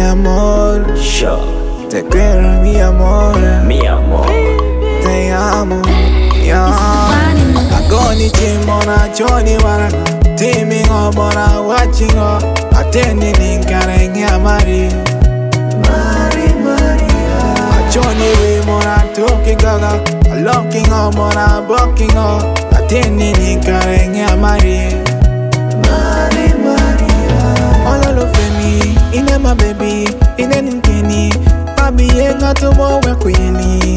amor, Sure, te quiero mi amor, mi amor. te amo, yeah. Agoni chimona choni warana, teaming obona watching o, attending in kareng mari, Maria. Achoni we mona toki gaga, locking o mona bucking o, attending in kareng mari, Maria. All of me, in my baby, in any kenny, baby yenga to mo wekuyeni,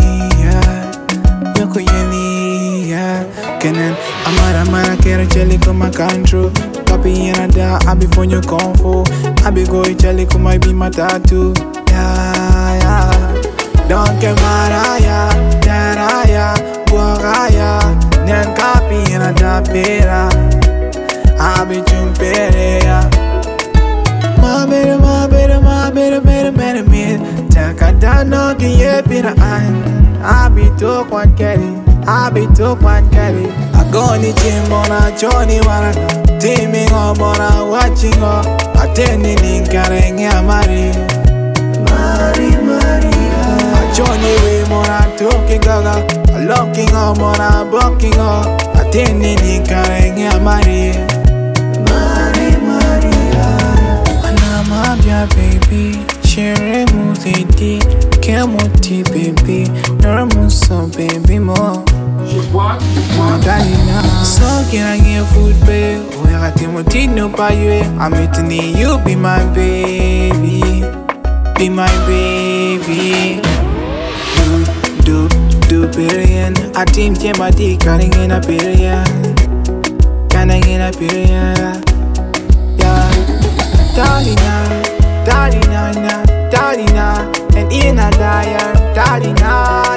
yeah. Kenen amara kera cheli kuma country. Papi yena da abi fonyo konfo. Abi go cheli kuma be my tattoo. Yeah. Don't get maraya, daraya, guagaya. Nen kapi yena da pera. Abi chumpere ya. My better. Takada no kiye pira an. I be took one carry. I go ni chimona choni warana. Teaming on mona watching o. Attending in kareng mari, Maria. Choni we mona toki gaga. Locking on mona bucking o. Attending in kareng mari, Maria. Anamabia baby. Share muzidi, kemuti baby, naramuso baby mo. Madalina, so can I get food babe? We are Timothy no paye. I'm meeting you, be my baby, be my baby. Do period. I team Timothy cutting in a period, cutting in a period. Yeah, Darina, and in a dire, Darina,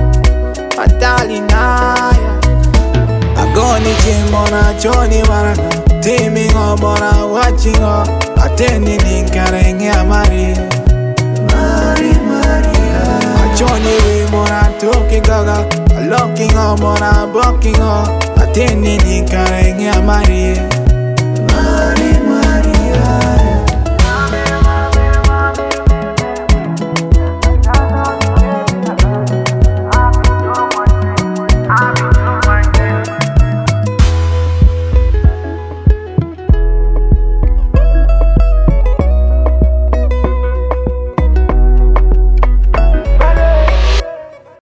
yeah. I go ni chimona choni warana, teaming on mona watching o, attending in kareng mari, Maria. Choni we mona toki gaga, locking on mona bucking o, attending in kareng mari.